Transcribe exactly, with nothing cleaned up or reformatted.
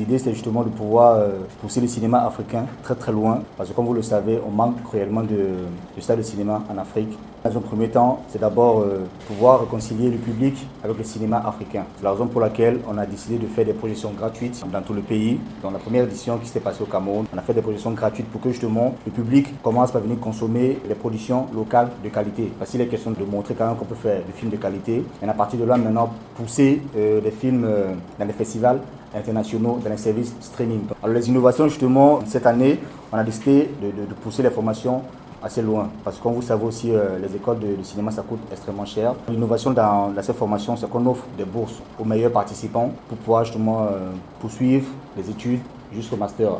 L'idée, c'est justement de pouvoir euh, pousser le cinéma africain très très loin, parce que comme vous le savez, on manque cruellement de, de salles de cinéma en Afrique. Dans un premier temps, c'est d'abord euh, pouvoir réconcilier le public avec le cinéma africain. C'est la raison pour laquelle on a décidé de faire des projections gratuites dans tout le pays. Dans la première édition qui s'est passée au Cameroun, on a fait des projections gratuites pour que justement le public commence par venir consommer les productions locales de qualité. Parce qu'il est question de montrer quand même qu'on peut faire des films de qualité. Et à partir de là, maintenant, pousser euh, des films euh, dans les festivals internationaux, dans les services streaming. Alors les innovations, justement, cette année, on a décidé de, de, de pousser les formations assez loin. Parce que comme vous savez aussi, euh, les écoles de, de cinéma, ça coûte extrêmement cher. L'innovation dans, dans cette formation, c'est qu'on offre des bourses aux meilleurs participants pour pouvoir justement euh, poursuivre les études jusqu'au master.